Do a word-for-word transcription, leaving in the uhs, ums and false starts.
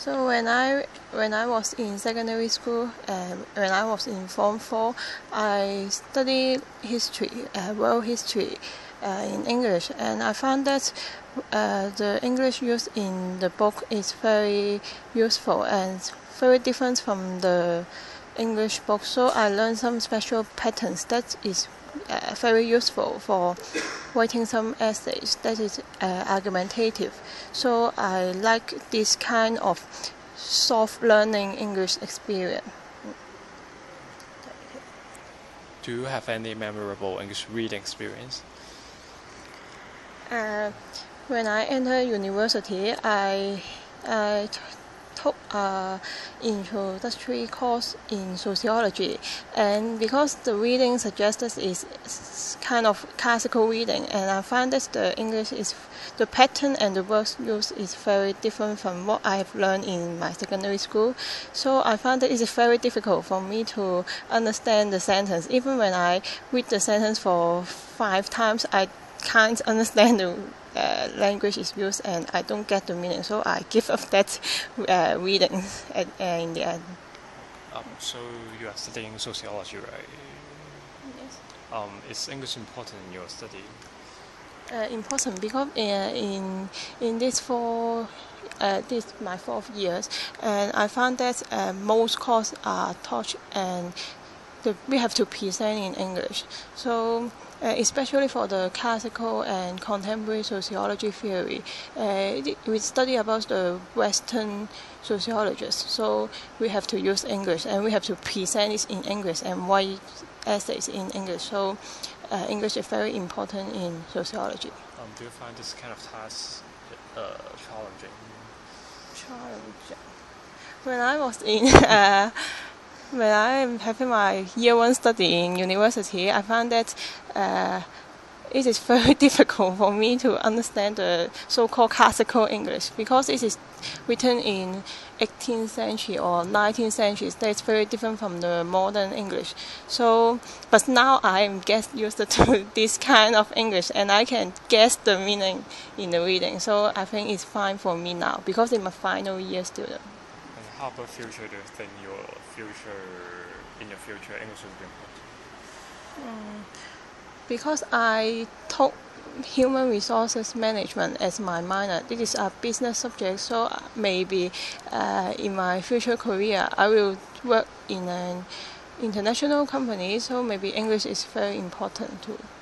So when I when I was in secondary school, uh, when I was in Form Four, I studied history, uh, world history, uh, in English, and I found that uh, the English used in the book is very useful and very different from the English book. So I learned some special patterns that is uh, very useful for writing some essays that is uh, argumentative. So I like this kind of soft learning English experience. Do you have any memorable English reading experience? Uh, when I entered university, I, I took an introductory course in sociology, and because the reading suggested is kind of classical reading, and I find that the English is the pattern and the words used is very different from what I have learned in my secondary school. So I found that it is very difficult for me to understand the sentence. Even when I read the sentence for five times, I can't understand the uh, language is used, and I don't get the meaning. So I give up that uh, reading at, uh, in the end. Um, so you are studying sociology, right? Yes. Um, is English important in your study? Uh, important because uh, in in this four uh, this my fourth years, and I found that uh, most courses are taught and the, we have to present in English. So uh, especially for the classical and contemporary sociology theory, uh, we study about the Western sociologists. So we have to use English, and we have to present it in English and write essays in English. So uh, English is very important in sociology. Um, do you find this kind of task uh, challenging? Challenging. When I was in uh, when I am having my year one study in university, I found that uh, it is very difficult for me to understand the so-called classical English because it is written in eighteenth century or nineteenth century. That's very different from the modern English. So, but now I am get used to this kind of English, and I can guess the meaning in the reading. So I think it's fine for me now because I'm a final year student. And how about future? Do you think your future, in your future, English will be important? Mm, because I took human resources management as my minor. This is a business subject, so maybe uh, in my future career I will work in an international company. So maybe English is very important too.